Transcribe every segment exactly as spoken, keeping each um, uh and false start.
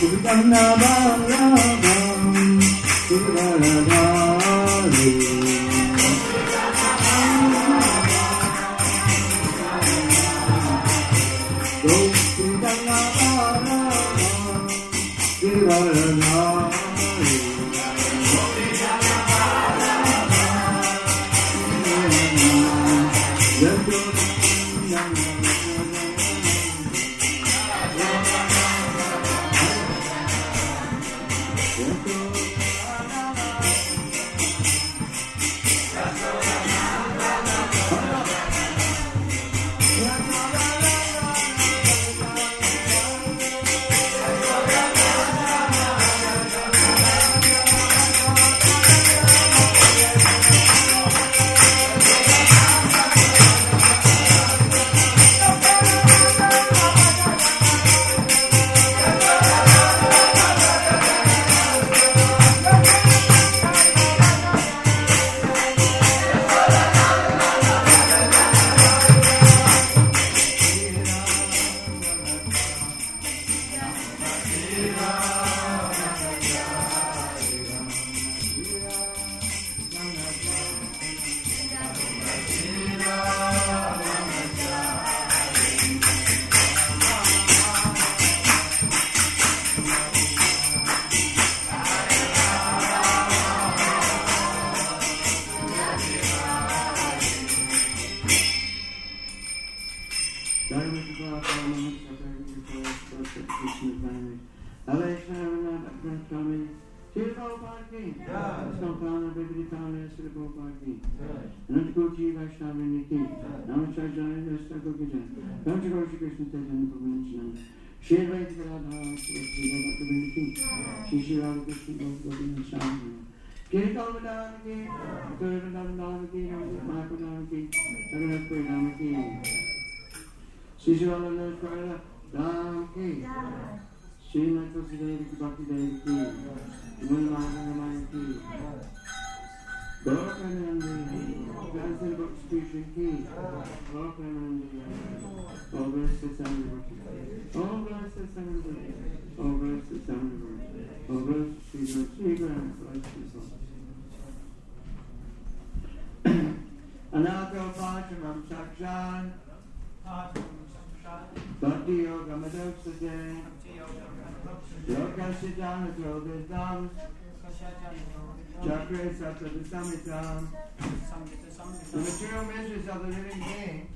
The material measures of the living being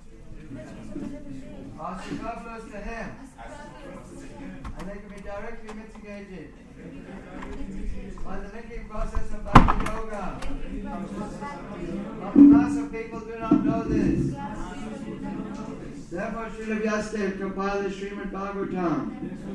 are superfluous to him, and they can be directly mitigated by the linking process of Bhakti Yoga. But the mass of people do not know this. Therefore, Srila Vyasadeva compiled the Srimad Bhagavatam,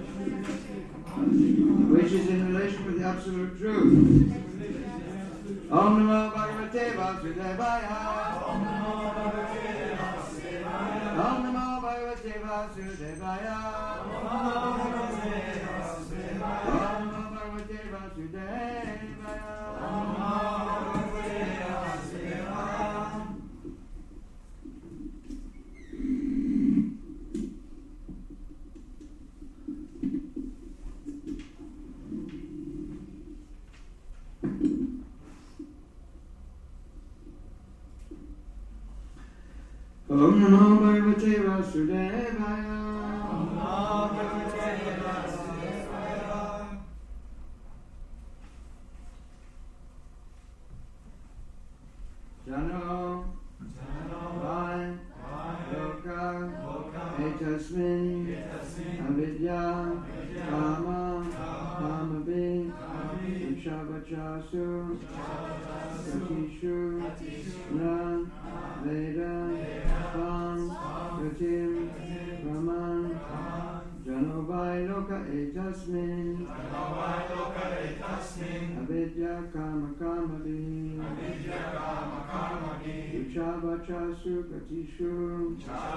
which is in relation with the absolute truth. Om Namo Bhagavate Vasudevaya. Om Namo Bhagavate Vasudevaya. Om Namo Bhagavate Vasudevaya. Om Namo Bhagavate Vasudevaya. Om Namo Bhagavate Vasudevaya. Om Namo Bhagavate Vasudevaya. Om Namo Bhagavate Vasudevaya. Om Namo Bhagavate Vasudevaya. Jano Vai Loka Etasmin Avidya Kama Kamavi Shabbachasu Satishu Ran Veda Vam Gatim Raman Janovai Loka Etasmin Avidya Kama Kamavi Uchavachasu Gatishu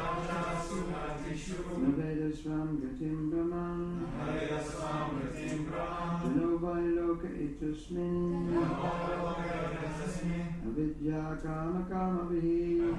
Navedasvam Gatim Brahman Janovai Loka Etasmin Avidya Kama Kamavi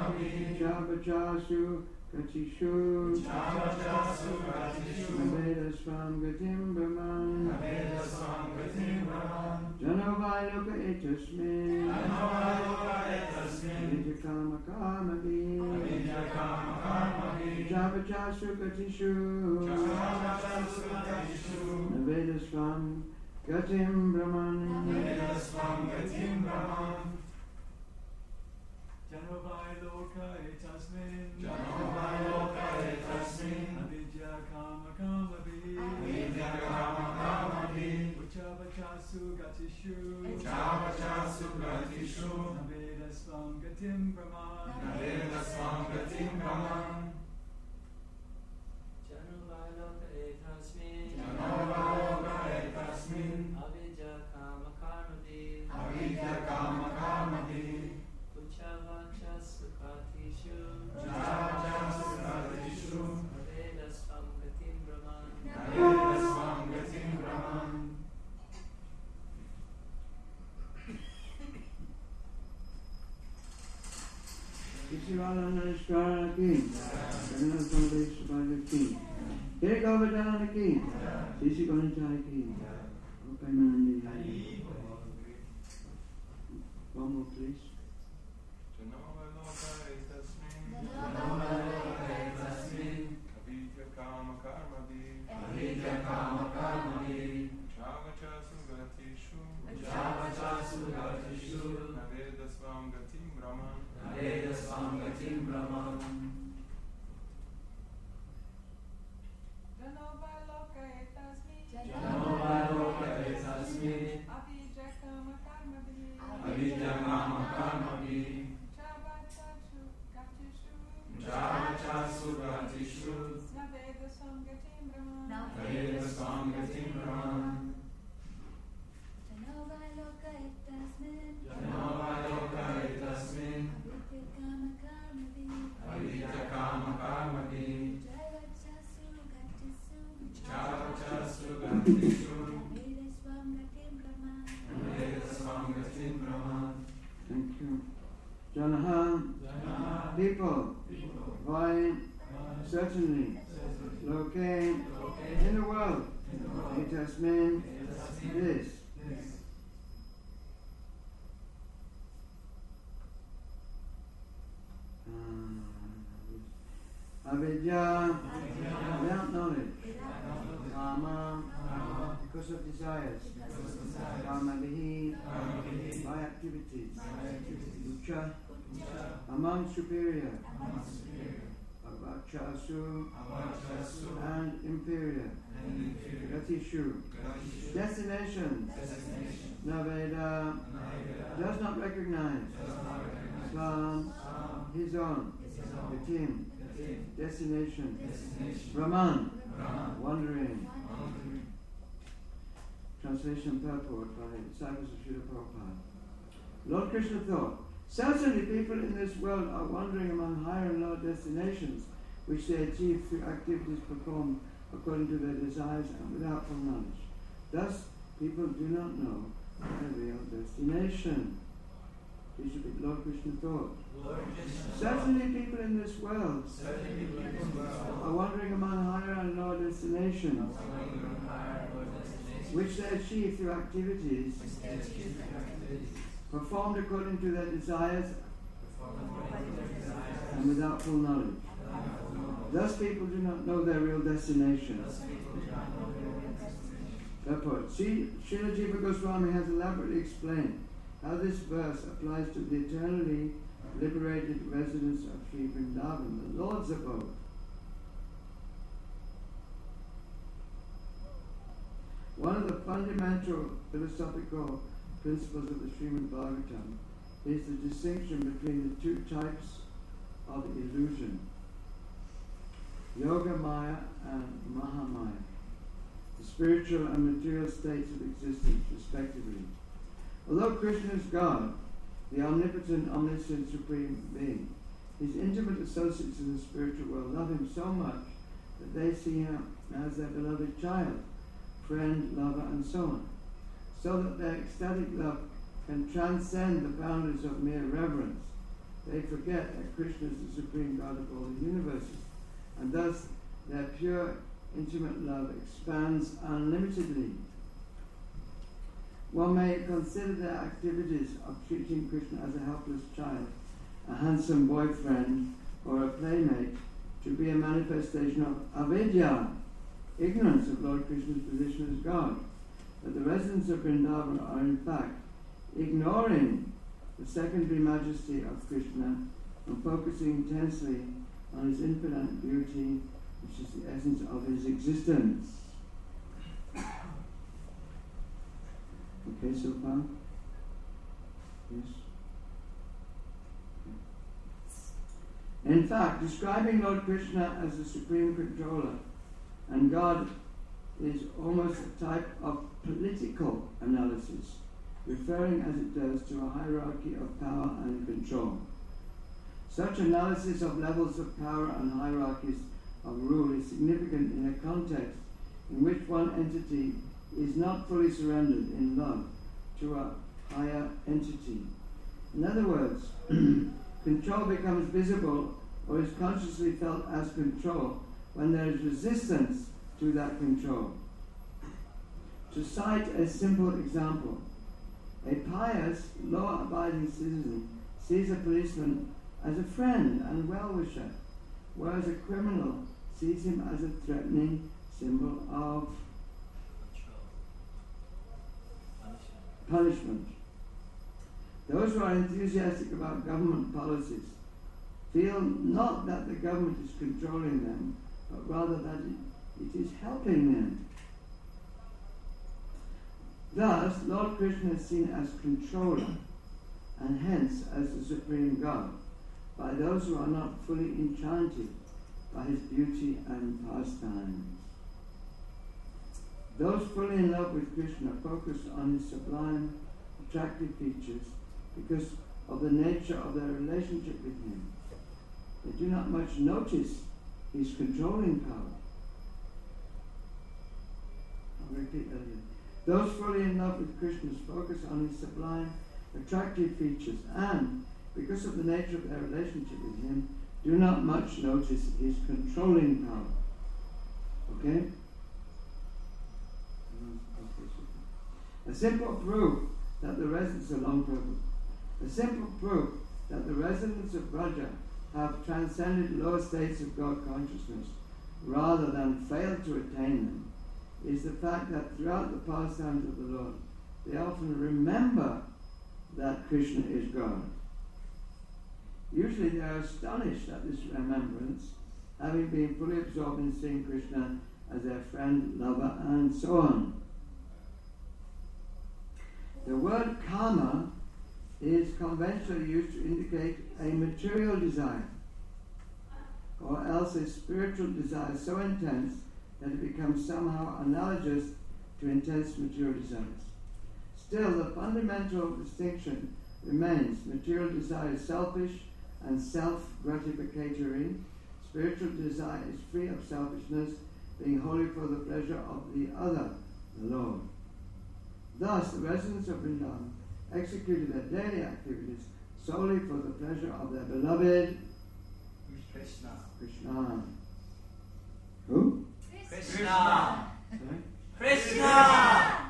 Uchavachasu Gatishu Navedasvam Swam Gatim Brahman Naveda Swam Gatim Brahman Janovai Loka Etasmin Janovai Loka Etasmin Avidya Kama Karmabi Avidya Kama Karmabi Javachasu Gatishu Javachasu Gatishu Naveda Swam Gatim Brahman Naveda Swam Gatim Brahman Janovai Loka Etasmin Janovai Loka Etasmin Avidya Kama Karmabi Avidya Kama Karmabi Uchavachasu Gatishu Uchavachasu Gatishu Naveda Swam Gatim Brahman Naveda Swam Gatim Brahman Janovai Loka Etasmin Janovai Loka Etasmin Avidya Kama Karmabi Avidya Kama Karmabi Uchavachasu Gatishu Uchavachasu Gatishu Naveda Swam Gatim Brahman Naveda Swam Gatim Brahman Ishivala Namaskara Ki Jagannath Sandesh Bhaja Ki Jai Govardhana Ki Sisi Ganesh Ki Okay, Manandi. One more, please. Janovai Loka Etasmin Janovai Loka Etasmin Avidya Kama Karmabi Avidya Kama Karmabi Uchavachasu Gatishu Uchavachasu Gatishu Naveda Swam Gatim Brahman Naveda Swam Gatim Brahman Janovai Loka Etasmin Janovai Loka Etasmin Avidya Kama Karmabi Avidya Kama Karmabi Javachasu Gatishu Uchavachasu Gatishu Naveda Swam Gatim Brahman Naveda Swam Gatim Brahman Janovai Loka Etasmin Janovai Loka Etasmin Avidya Kama Karmabi Avidya Kama Karmabi Javachasu Gatissu Uchavachasu Gatishu Naveda Swam Gatim Brahman Naveda Swam Gatim Brahman Thank you. Janaha, people, why, certainly, loke, in the world, etasmin, this. Uh, Avidya, without knowledge. Kama, because of desires. Karma bihi, by activities. Ucha, among superior. Avachasu, and inferior. Gatishu, destinations. Naveda, does not recognize. Svam, his own. Gatim, destination. Brahman, wandering. Translation purport by disciples of Srila Prabhupada. Lord Krishna thought, certainly people in this world are wandering among higher and lower destinations which they achieve through activities performed according to their desires and without full knowledge. Thus, people do not know their real destination. This should be Lord Krishna thought. Certainly people in this world are wandering among higher and lower destinations which they achieve through activities performed according to their desires and without full knowledge. Thus people do not know their real destination. Therefore, Srila Jiva Goswami has elaborately explained how this verse applies to the eternally liberated residents of Sri Vrindavan, the Lord's abode. One of the fundamental philosophical principles of the Srimad Bhagavatam is the distinction between the two types of illusion, Yoga Maya and Mahamaya, the spiritual and material states of existence respectively. Although Krishna is God, the omnipotent, omniscient, supreme being, his intimate associates in the spiritual world love him so much that they see him as their beloved child, friend, lover, and so on, so that their ecstatic love can transcend the boundaries of mere reverence. They forget that Krishna is the supreme God of all the universes, and thus their pure intimate love expands unlimitedly. One may consider their activities of treating Krishna as a helpless child, a handsome boyfriend, or a playmate to be a manifestation of avidya, ignorance of Lord Krishna's position as God. But the residents of Vrindavan are in fact ignoring the secondary majesty of Krishna and focusing intensely on his infinite beauty, which is the essence of his existence. Okay, so far? Yes? Okay. In fact, describing Lord Krishna as the supreme controller and God is almost a type of political analysis, referring as it does to a hierarchy of power and control. Such analysis of levels of power and hierarchies of rule is significant in a context in which one entity is not fully surrendered in love to a higher entity. In other words, control becomes visible or is consciously felt as control when there is resistance to that control. To cite a simple example, a pious, law-abiding citizen sees a policeman as a friend and well-wisher, whereas a criminal sees him as a threatening symbol of punishment. Those who are enthusiastic about government policies feel not that the government is controlling them, but rather that it, it is helping them. Thus, Lord Krishna is seen as controller, and hence as the supreme God, by those who are not fully enchanted by his beauty and pastimes. Those fully in love with Krishna focus on his sublime, attractive features because of the nature of their relationship with him. They do not much notice his controlling power. I'll repeat that again. Those fully in love with Krishna focus on his sublime, attractive features and, because of the nature of their relationship with him, do not much notice his controlling power. Okay? A simple proof that the residents of Long Prabhu, a simple proof that the residents of Braja have transcended lower states of God consciousness rather than failed to attain them is the fact that throughout the pastimes of the Lord, they often remember that Krishna is God. Usually they are astonished at this remembrance, having been fully absorbed in seeing Krishna as their friend, lover, and so on. The word kama is conventionally used to indicate a material desire, or else a spiritual desire so intense that it becomes somehow analogous to intense material desires. Still, the fundamental distinction remains. Material desire is selfish and self-gratificatory. Spiritual desire is free of selfishness, being wholly for the pleasure of the other, the Lord. Thus, the residents of Vrindavan executed their daily activities solely for the pleasure of their beloved Krishna. Krishna. Who? Krishna. Sorry? Krishna.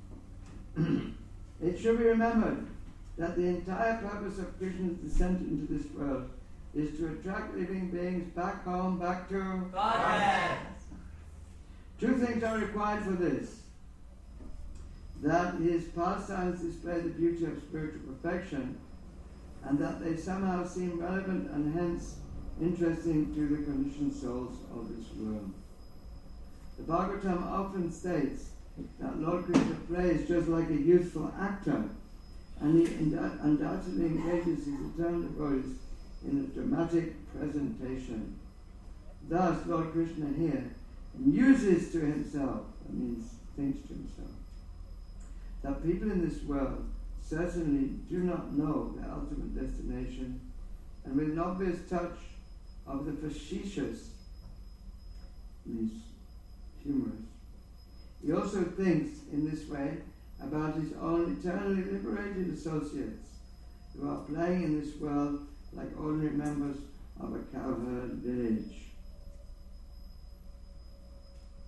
It should be remembered that the entire purpose of Krishna's descent into this world is to attract living beings back home, back to Godhead. Two things are required for this. That his pastimes display the beauty of spiritual perfection, and that they somehow seem relevant and hence interesting to the conditioned souls of this world. The Bhagavatam often states that Lord Krishna plays just like a youthful actor, and he undoubtedly engages his eternal devotees in a dramatic presentation. Thus, Lord Krishna here muses to himself, that means thinks to himself, that people in this world certainly do not know their ultimate destination, and with an obvious touch of the facetious, means humorous, he also thinks in this way about his own eternally liberated associates who are playing in this world like ordinary members of a cowherd village.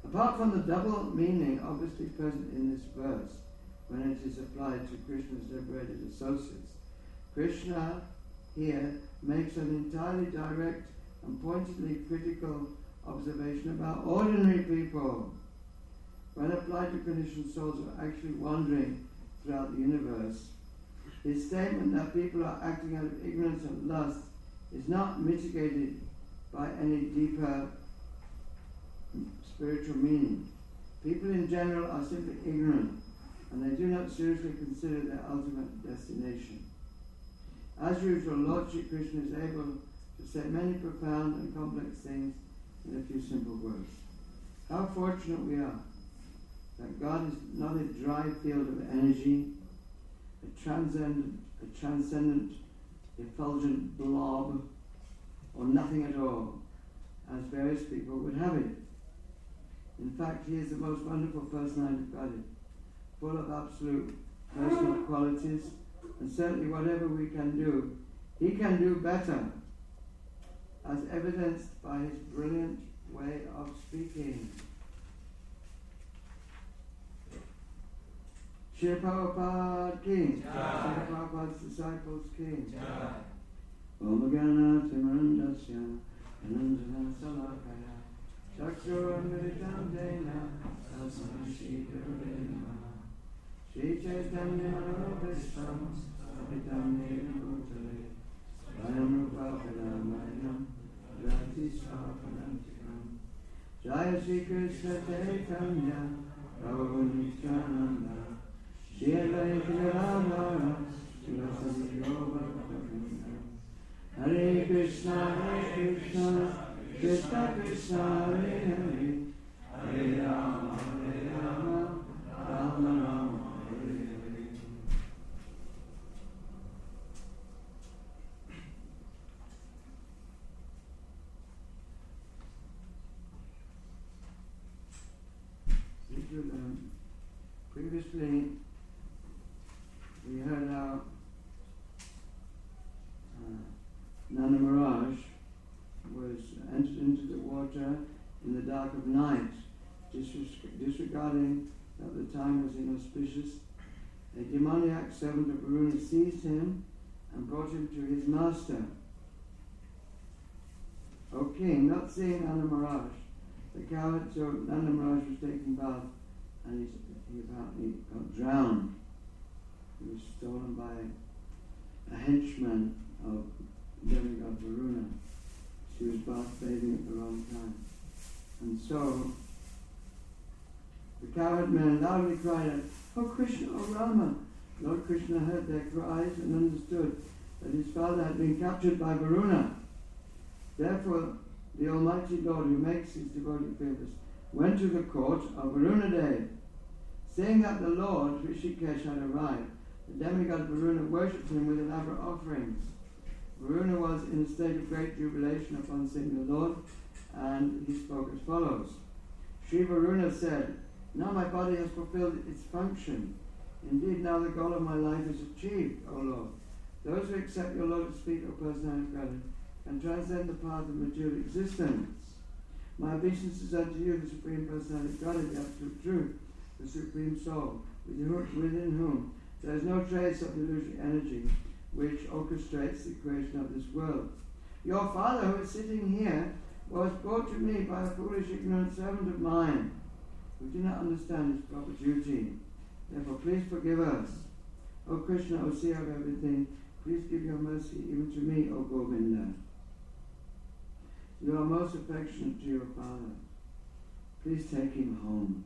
Apart from the double meaning obviously present in this verse, when it is applied to Krishna's liberated associates, Krishna here makes an entirely direct and pointedly critical observation about ordinary people. When applied to conditioned souls who are actually wandering throughout the universe, his statement that people are acting out of ignorance and lust is not mitigated by any deeper spiritual meaning. People in general are simply ignorant, and they do not seriously consider their ultimate destination. As usual, Lord Shri Krishna is able to say many profound and complex things in a few simple words. How fortunate we are that God is not a dry field of energy, a transcendent, a transcendent, effulgent blob, or nothing at all, as various people would have it. In fact, he is the most wonderful personality of Godhead, full of absolute personal qualities, and certainly whatever we can do, he can do better, as evidenced by his brilliant way of speaking. Srila Prabhupada King, Srila Prabhupada's disciples King. Om Gana Timarandasya, Anandana Salakaya, Chakravamritam Dena, Asana Shri Gurudena, Shri Chaitanya Manobhishtam, Savitam Nena Bhutale, Svayam Rupa Padamayam, Rati Svapanantikam, Jaya Shri Krishna Chaitanya, Prabhu Nityananda, Shri Advaita Radha, Shri Govinda, Hare Krishna, Hare Krishna, Krishna Krishna, Hare Hare, Hare Rama, Hare Rama, Rama Rama, Hare Hare. Um, previously, we heard how uh, Nanda Maharaj was entered into the water in the dark of night, disres- disregarding that the time was inauspicious. A demoniac servant of Varuna seized him and brought him to his master. O king, not seeing Nanda Maharaj, the coward, so Nanda Maharaj was taking bath, and he, he apparently got drowned. He was stolen by a henchman of demigod Varuna. She was bath bathing at the wrong time. And so the coward man loudly cried out, "O Krishna, O Rama!" Lord Krishna heard their cries and understood that his father had been captured by Varuna. Therefore, the Almighty Lord, who makes his devotee fearless, went to the court of Varuna Dev. Seeing that the Lord, Rishikesh, had arrived, the demigod Varuna worshipped him with elaborate offerings. Varuna was in a state of great jubilation upon seeing the Lord, and he spoke as follows. Sri Varuna said, "Now my body has fulfilled its function. Indeed, now the goal of my life is achieved, O Lord. Those who accept your lotus feet, O personality of God, can transcend the path of material existence. My obeisance is unto you, the Supreme Personality of God, the Absolute Truth, the Supreme Soul, within whom there is no trace of illusory energy which orchestrates the creation of this world. Your father, who is sitting here, was brought to me by a foolish, ignorant servant of mine, who did not understand his proper duty. Therefore, please forgive us. O Krishna, O Seer of everything, please give your mercy even to me, O Govinda. You are most affectionate to your father. Please take him home."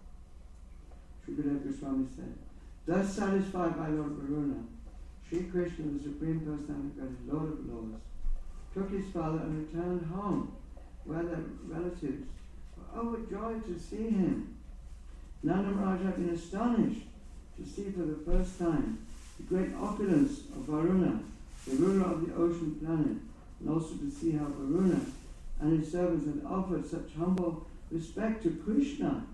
Shukadeva Goswami said, "Thus satisfied by Lord Varuna, Sri Krishna, the Supreme Personality of God, Lord of Lords, took his father and returned home, where their relatives were overjoyed to see him. Nanda Maharaj had been astonished to see for the first time the great opulence of Varuna, the ruler of the ocean planet, and also to see how Varuna and his servants had offered such humble respect to Krishna.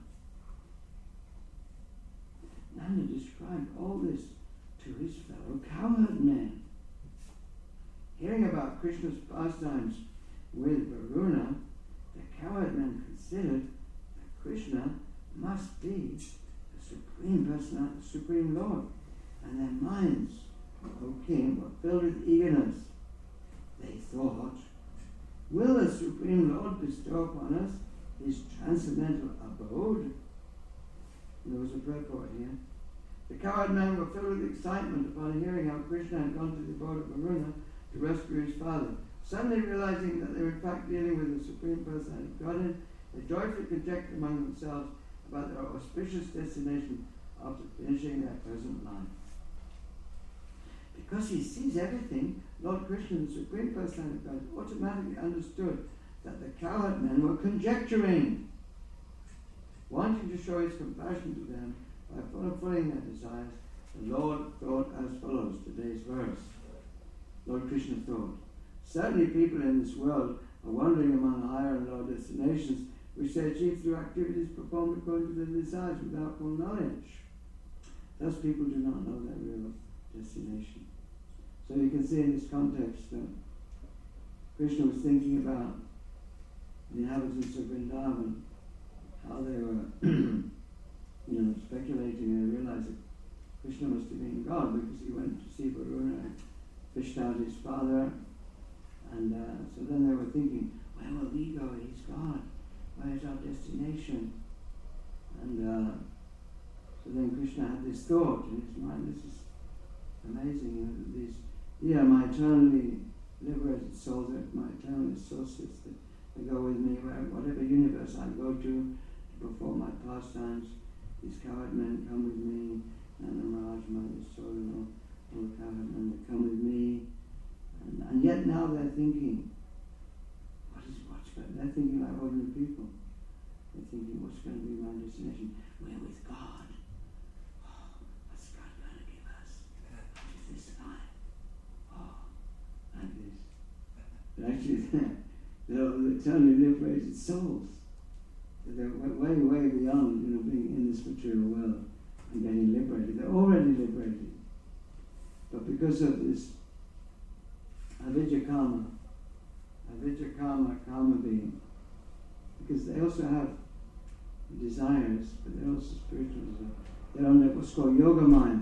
Nanda described all this to his fellow cowherd men. Hearing about Krishna's pastimes with Varuna, the cowherd men considered that Krishna must be the Supreme Person, the Supreme Lord. And their minds, O King, were filled with eagerness. They thought, will the Supreme Lord bestow upon us his transcendental abode? There was a purport here. The cowherd men were filled with excitement upon hearing how Krishna had gone to the abode of Varuna to rescue his father. Suddenly realizing that they were in fact dealing with the Supreme Personality of Godhead, they joyfully conjectured among themselves about their auspicious destination after finishing their present life. Because he sees everything, Lord Krishna, the Supreme Personality of God, automatically understood that the cowherd men were conjecturing. Wanting to show his compassion to them by fulfilling their desires, the Lord thought as follows, today's verse. Lord Krishna thought, certainly people in this world are wandering among higher and lower destinations which they achieve through activities performed according to their desires without full knowledge. Thus people do not know their real destination. So you can see in this context that Krishna was thinking about the inhabitants of Vrindavan, how they were you know, speculating, and realized that Krishna must have been God because he went to see Varuna and fished out his father. And uh, so then they were thinking, where will we go? He's God. Where is our destination? And uh, so then Krishna had this thought in his mind, this is amazing, you know, that these, yeah, my eternally liberated souls, my eternal associates that they go with me, where, whatever universe I go to, to perform my pastimes, these cowherd men come with me, and the Maharaj, Mother, Soul, and all, all the cowherd men, they come with me. And, and yet now they're thinking, what is what's going? They're thinking like ordinary people. They're thinking, what's going to be my destination? We're with God. Oh, what's God going to give us? What is this life? Oh, like this. But actually, they're the eternally liberated souls. They're way, way beyond, you know, being in this material world and getting liberated. They're already liberated. But because of this Avijja Karma, Avijja Karma, Karma being, because they also have desires, but they're also spiritual desires. They're on what's called Yoga Maya.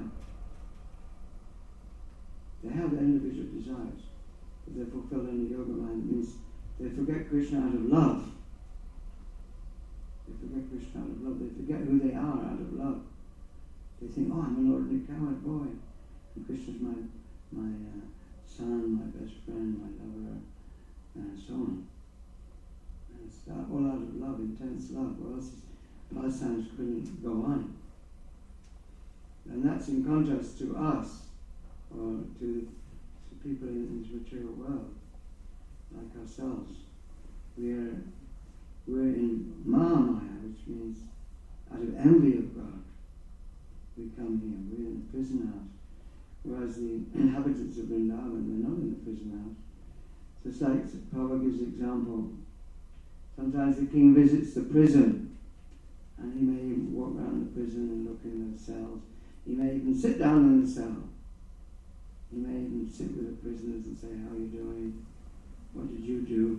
They have their individual desires, but they're fulfilled in the Yoga Maya. It means they forget Krishna out of love. They forget Krishna out of love. They forget who they are out of love. They think, oh, I'm an ordinary cowherd boy, and Krishna's my my uh, son, my best friend, my lover, and so on. And it's all out of love, intense love, or else his pastimes couldn't go on. And that's in contrast to us, or to, to people in this material world, like ourselves. We're we're in Mahamaya, which means out of envy of God, we come here. We're in the prison house. Whereas the inhabitants of Vrindavan, they're not in the prison house. So it's like Prabhupada gives an example. Sometimes the king visits the prison, and he may even walk around the prison and look in the cells. He may even sit down in the cell. He may even sit with the prisoners and say, how are you doing? What did you do?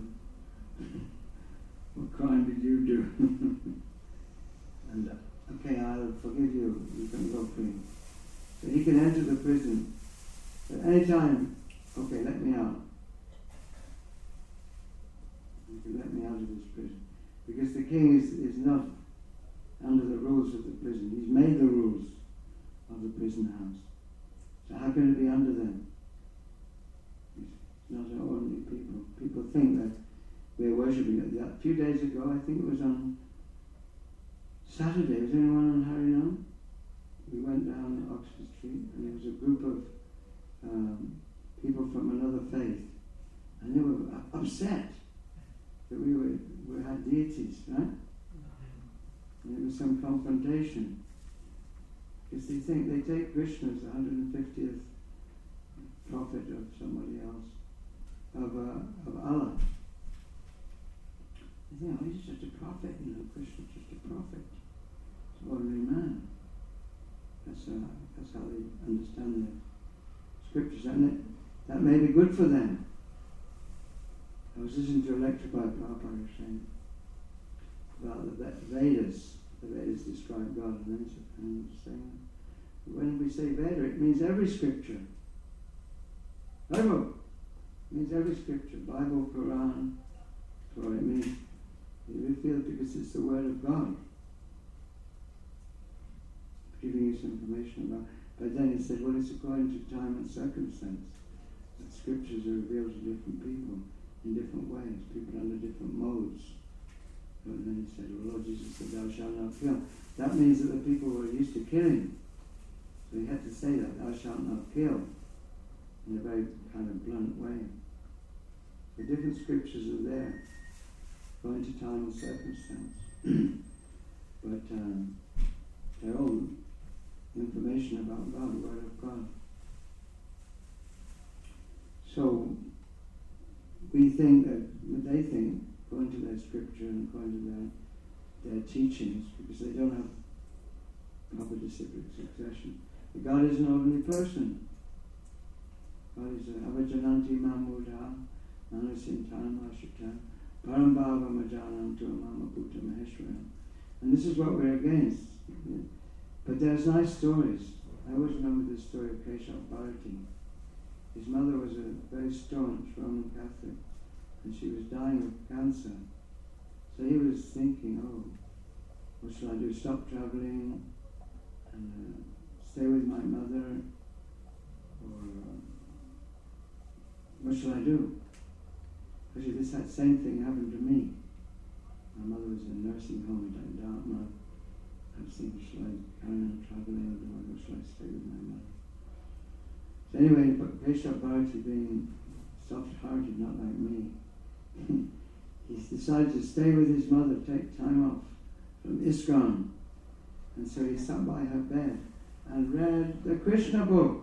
What crime did you do? And, uh, okay, I'll forgive you. You can go free. So he can enter the prison. At any time, okay, let me out. You can let me out of this prison. Because the king is, is not under the rules of the prison. He's made the rules of the prison house. So how can it be under them? It's not an ordinary people. People think that we're worshipping it. A few days ago, I think it was on Saturday, was anyone on Harinam? We went down Oxford Street, and there was a group of um, people from another faith, and they were upset that we were we had deities, right? And there was some confrontation, because they think they take Krishna as the one hundred fiftieth prophet of somebody else, of uh, of Allah. They think, oh, he's just a prophet, you know, Krishna's just a prophet. He's an ordinary man. That's, uh, that's how they understand the scriptures, and it, that may be good for them. I was listening to a lecture by Prabhupada saying about the Ve- Vedas. The Vedas describe God, and then and saying, when we say Veda, it means every scripture. Bible means every scripture. Bible, Quran, Torah. It means we feel because it's the word of God, giving you some information about. But then he said, well, it's according to time and circumstance. That scriptures are revealed to different people in different ways, people under different modes. And then he said, well, Lord Jesus said, thou shalt not kill. That means that the people were used to killing. So he had to say that, thou shalt not kill, in a very kind of blunt way. The different scriptures are there, going to time and circumstance. But um, they're all information about God, the Word of God. So we think that, they think, according to their scripture and according to their, their teachings, because they don't have proper disciplic succession, that God is an ordinary person. God is a avajananti mamudha, manasintan mashita, parambhava majanam turmama bhuta maheshwara. And this is what we're against. But there's nice stories. I always remember the story of Keshav Bharati. His mother was a very staunch Roman Catholic, and she was dying of cancer. So he was thinking, oh, what shall I do? Stop traveling and uh, stay with my mother? Or uh, what shall I do? Actually, this that same thing happened to me. My mother was in a nursing home in Dartmouth. I was thinking, shall I carry on traveling, or do I, or shall I stay with my mother? So anyway, but Keshav Bharati, being soft-hearted, not like me, he decided to stay with his mother, take time off from ISKCON. And so he sat by her bed and read the Krishna book.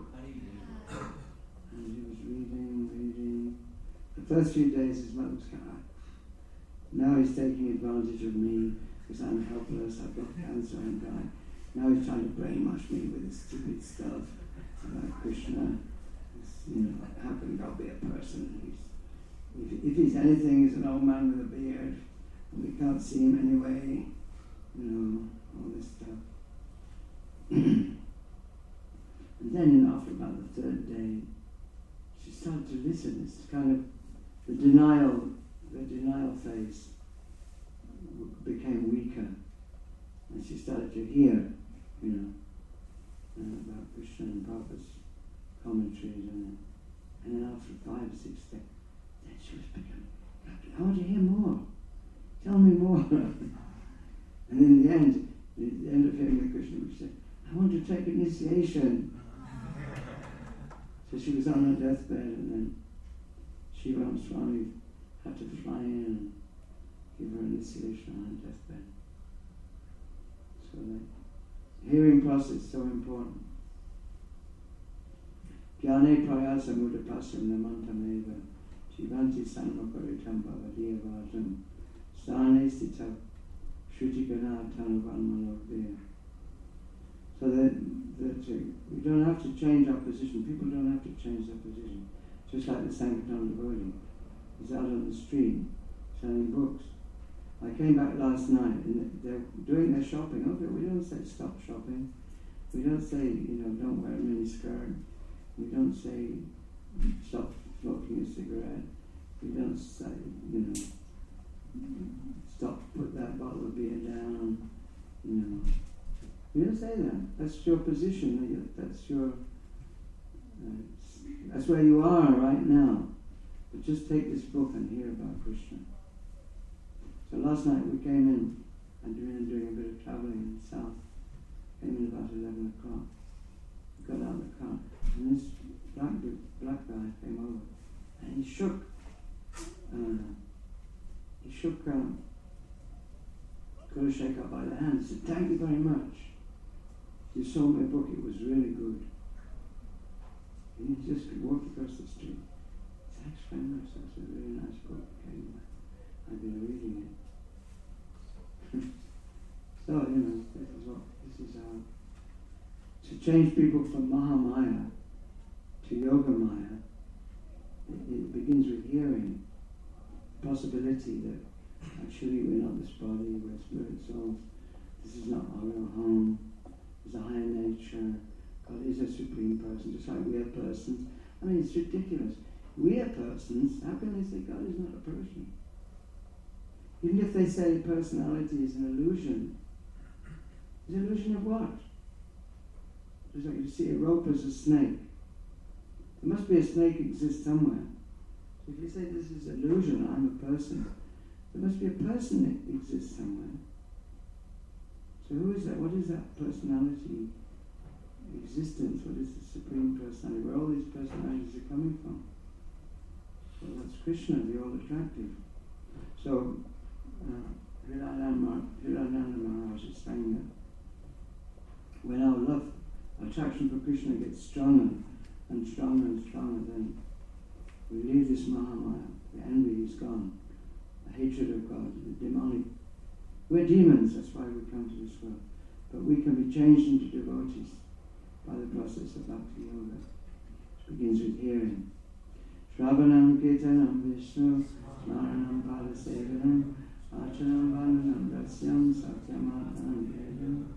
And he was reading, reading. The first few days his mother was kind of, now he's taking advantage of me because I'm helpless, I've got cancer, I'm dying. Now he's trying to brainwash me with his stupid stuff about Krishna. It's, you know, how can God be a person? He's, if, if he's anything, he's an old man with a beard, and we can't see him anyway, you know, all this stuff. And then after about the third day, she started to listen. It's kind of the denial, the denial phase became weaker, and she started to hear, you know, uh, about Krishna and Prabhupada's commentaries, and, and then after five or six days, then she was becoming, I want to hear more. Tell me more. And in the end, at the end of hearing the Krishna, she said, I want to take initiation. So she was on her deathbed, and then Shiva Ram Swami had to fly in and give her initiation on her deathbed. So the hearing process is so important. Jnane prayasa mudapasam namantameva jivanti sanmakaritam bhavadiya vajam stane stita shrutikana tanuvanmanokdeya. So that, that uh, we don't have to change our position. People don't have to change their position. Just like the Sankirtan devotee. He's out on the street selling books. I came back last night and they're doing their shopping. Okay, we don't say stop shopping. We don't say, you know, don't wear a mini skirt. We don't say stop smoking a cigarette. We don't say, you know, stop, put that bottle of beer down, you know. We don't say that. That's your position. That's your, uh, that's where you are right now. But just take this book and hear about Krishna. So last night we came in, and doing, doing a bit of traveling in the south. Came in about eleven o'clock. Got out of the car, and this black black guy came over, and he shook. Uh, he shook um, Guru Shekhar by the hand. He said, "Thank you very much. You sold my book. It was really good." And he just walked across the street. Thanks very much. That's a really nice book. Okay, I've been reading it. So, you know, this is what, this is how, to change people from Mahamaya to Yogamaya, it, it begins with hearing the possibility that Actually, we're not this body, we're spirit souls. This is not our real home. There's a higher nature. God is a supreme person, just like we are persons. I mean, it's ridiculous. We are persons. How can they say God is not a person? Even if they say personality is an illusion, it's an illusion of what? It's like you see a rope as a snake. There must be a snake exist somewhere. So if you say this is illusion, I'm a person, there must be a person that exists somewhere. So who is that? What is that personality existence? What is the supreme personality? Where all these personalities are coming from? Well, that's Krishna, the all-attractive. So, uh, Hirananda Maharaj is saying that when our love, attraction for Krishna gets stronger and stronger and stronger, then we leave this Mahamaya. The envy is gone. The hatred of God, the demonic. We're demons, that's why we come to this world. But we can be changed into devotees by the process of Bhakti Yoga. It begins with hearing. Shravanam Kirtanam Vishnu, Smaranam Padasevanam, Achanam Vananam Rasyam Satyamatanam Vedam.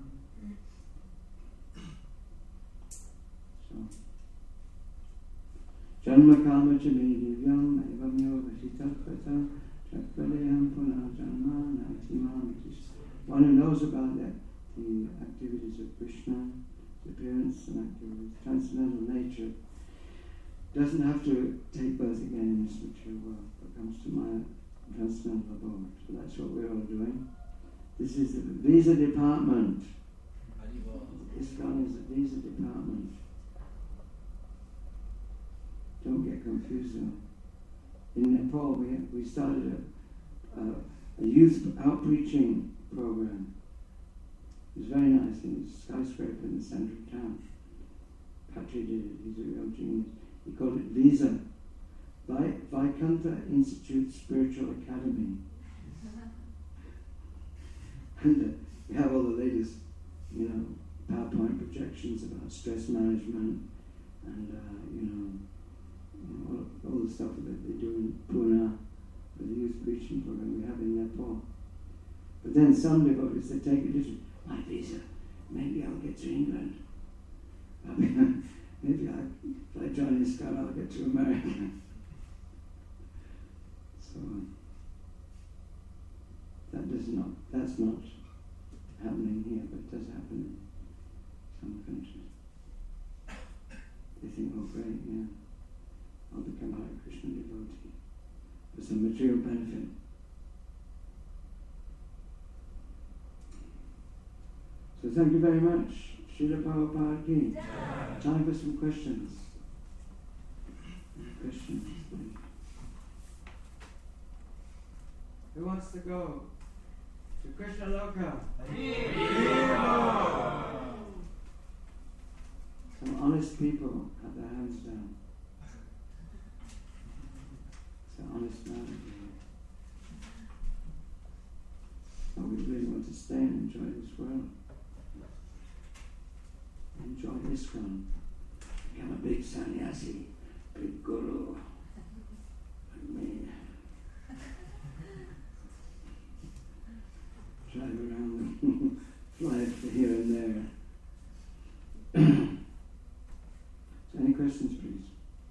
So, Janma Kama Chami Divyam, Evam Yoga Hitatpata, Chakvaleyam Puna Janma, Naitimam. One who knows about that, the activities of Krishna, the appearance and activities, transcendental nature, doesn't have to take birth again in this material world, but comes to my transcendental abode. So that's what we're all doing. This is the visa department. ISKCON is the visa department. Don't get confused though. In Nepal, we we started a, a, a youth outreaching program. It was very nice. It was a skyscraper in the centre of town. Patri did it. He's a real genius. He called it Visa, Vai, Vaikunta Institute Spiritual Academy. And uh, we have all the latest, you know, PowerPoint projections about stress management and, uh, you know, you know all, all the stuff that they do in Pune with the youth preaching program we have in Nepal. But then some devotees, they take it literally. My visa, maybe I'll get to England. Maybe I, if I join ISKCON, I'll get to America. So that does not, that's not happening here, but it does happen in some countries. They think, oh great, yeah, I'll become a Hare Krishna devotee for some material benefit. So thank you very much. Srila Prabhupada ki. Time for some questions. Questions. Who wants to go to Krishna Loka? Some honest people have their hands down. It's an honest man. So we really want to stay and enjoy this world. Enjoy ISKCON. Become a big sannyasi, big guru, like me. Drive around, fly here and there. So any questions, please?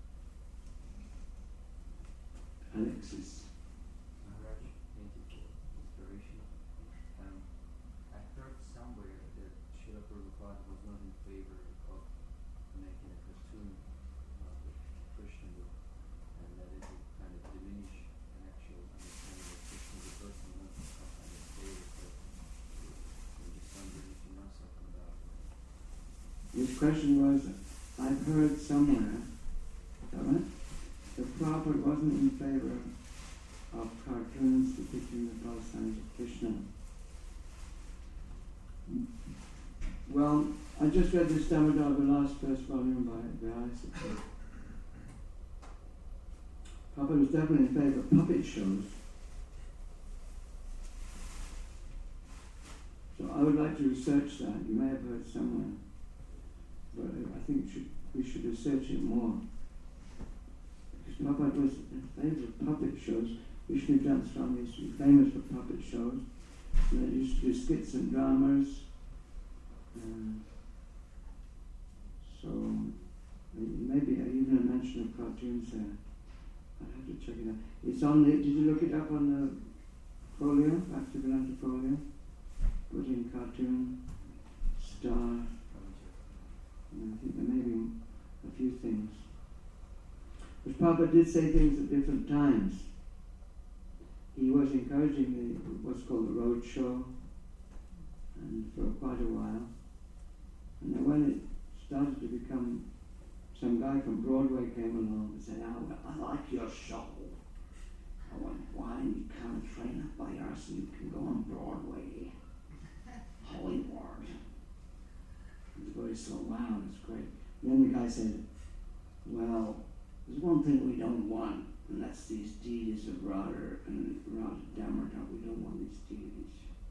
Alexis. Maharaj, thank you for inspiration. Um, I heard somewhere that Srila Prabhupada was not in favor of making a cartoon of Krishna book, and that it would kind of diminish an actual understanding of Krishna the person, not some kind of favorite person. So I'm just wondering if you know something about it. His question was, I've heard somewhere, is that right? The Prabhupada wasn't in favor of cartoons depicting the pastimes of Krishna. Well, I just read this Damodar, the last first volume by Vyasa. Prabhupada was definitely in favor of puppet shows. So I would like to research that. You may have heard somewhere. But I think should, we should research it more. Because Prabhupada was in favor of puppet shows Vishnu Dance Swami used to be famous for puppet shows. And they used to do skits and dramas. Uh, so maybe even a mention of cartoons there. I'd have to check it out. It's on the, did you look it up on the folio? Bhaktivedanta folio? Put in cartoon, star. And I think there may be a few things. But Prabhupada did say things at different times. He was encouraging the, what's called the road show, and for quite a while. And then when it started to become, some guy from Broadway came along and said, oh, well, I like your show. I went, why you can't train up by yours so you can go on Broadway, Hollywood. And the boy said, wow, that's great. And then the guy said, well, there's one thing we don't want, and that's these deities of Radha and Radha Damodar. We don't want these deities.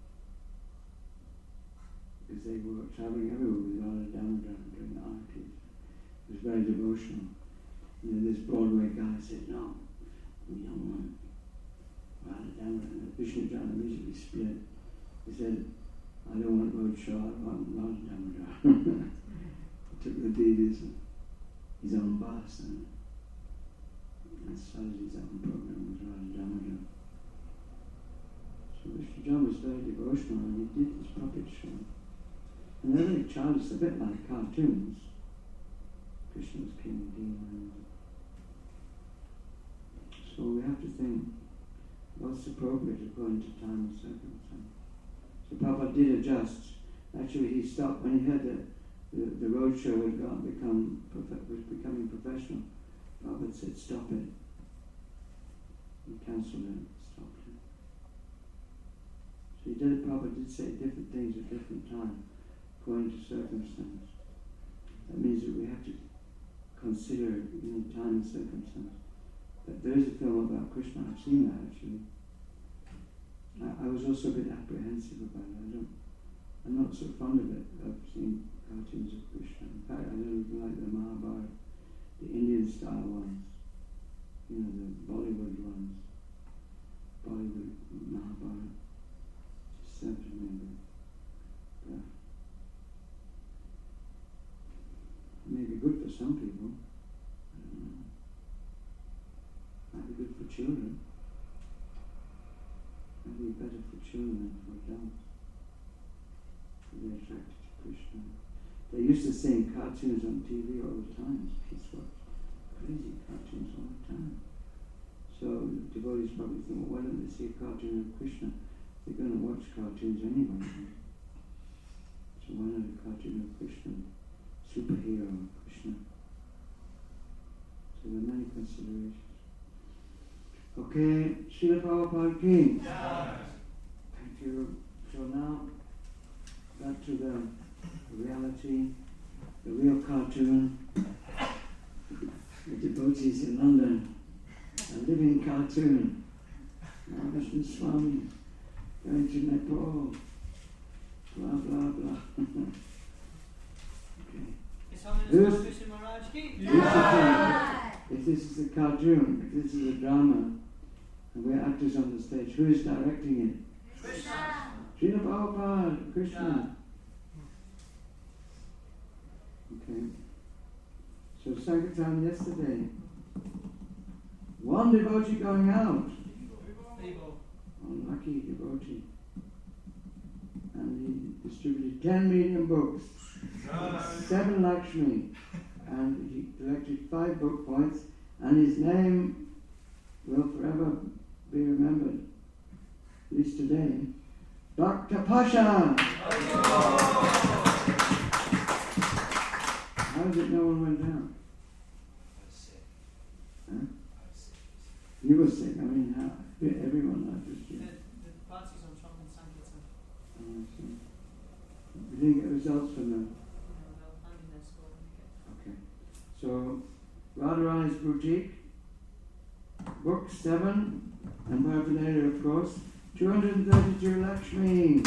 Because they were traveling everywhere with Radha Damodar during the artis. It was very devotional. And then this Broadway guy said, no, we don't want Radha Damodar. And Vishnu Jan immediately split. He said, I don't want roadshow, I want Radha Damodar. He took the deities and his own bus and and started his own program with Radha Damodar. So Vishnu Jan was very devotional and he did this puppet show. And they're very childish, a bit like cartoons. Krishna's king and demon. So we have to think what's appropriate according to time and circumstance. So Prabhupada did adjust. Actually he stopped when he heard that the, the road show had got, become, was becoming professional. Prabhupada said, stop it. He cancelled it, stopped it. So he did, Prabhupada did say different things at different times, according to circumstance. That means that we have to consider, you know, time and circumstance. But there is a film about Krishna, I've seen that actually. I, I was also a bit apprehensive about it. I don't, I'm not so fond of it, of seeing cartoons of Krishna. In fact, I don't even like the Mahabharata. The Indian style ones, you know, the Bollywood ones, Bollywood Mahabharata, just don't remember. But it may be good for some people, I don't know. Might be good for children. Might be better for children than for adults. They're attracted to Krishna. They used to sing cartoons on T V all the time. Kids watch crazy cartoons all the time. So the devotees probably think, well, why don't they see a cartoon of Krishna? They're going to watch cartoons anyway. So why not a cartoon of Krishna? Superhero of Krishna. So there are many considerations. Okay, Srila Prabhupada King. Thank you. So now, back to the reality, the real cartoon, the devotees in London, a living cartoon. Ramakrishna Swami going to Nepal, blah blah blah. Okay. Who's, who's if this is a cartoon, if this is a drama, and we're actors on the stage, who is directing it? Krishna. Srila Prabhupada, Krishna. Okay. So Sankirtan yesterday, one devotee going out, unlucky devotee, and he distributed ten million books, seven Lakshmi, and he collected five book points, and his name will forever be remembered, at least today. Doctor Pasha! How is it no one went down? I was sick. Huh? I was sick. You were sick. I mean, how? Everyone not just you. The, the parties on Trump and Sankirtan. Oh, I see. We didn't get results from them. No, they'll hand in their score when we get. Okay. So, Radharani's Boutique, Book seven, and Paraphernalia, of course, two hundred thirty-two Lakshmi.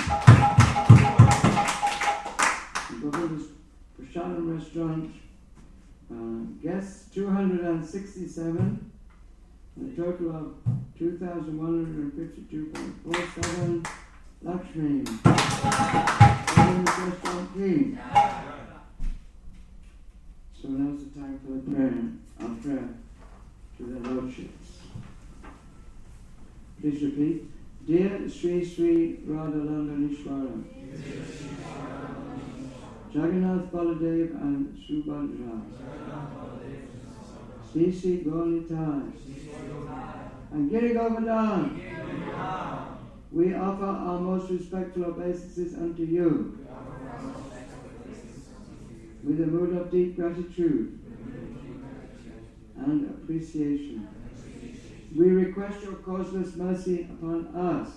Govinda's Prasadam Restaurant, uh, guests two hundred sixty-seven, A total of two thousand one hundred fifty-two point four seven Lakshmi. Seven request on King. So now's the time for the prayer, our prayer to the Lordships. Please repeat. Dear Sri Sri Radhalanda Nishwara, Jagannath Baladev and Subhadra, Sri Sri Gaunitai, and Giri Govardhan, we offer our most respectful obeisances unto you with a mood of deep gratitude and appreciation. We request your causeless mercy upon us.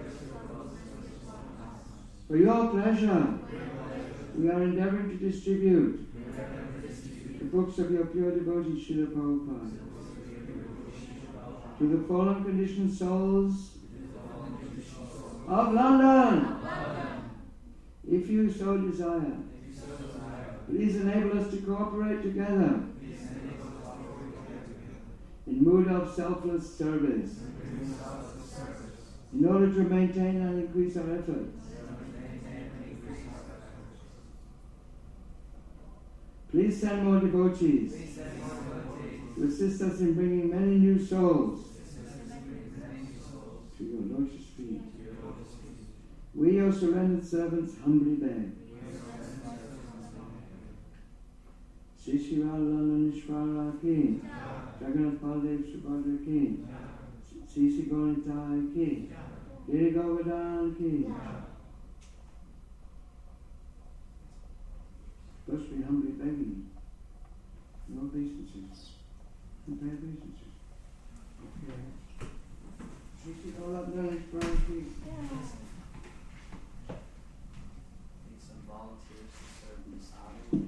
For your pleasure, we are endeavoring to distribute the books of your pure devotee, Srila Prabhupada, to the fallen conditioned souls of London. If you so desire, please enable us to cooperate together in mood of selfless service, in order to maintain and increase our efforts. Please send more devotees to assist us in bringing many new souls to your lotus feet. We, your surrendered servants, humbly beg. Sri Sri Radhalanda Nishwara ki, Jagannath Baladev Subhadra ki, Sri Sri Gaunitai ki, Giri Govardhan ki. First we humbly begging no obeisances, and pay obeisances. Okay. Sri Sri Gaunitai Nishwara ki. Need some volunteers to serve in the sadhu.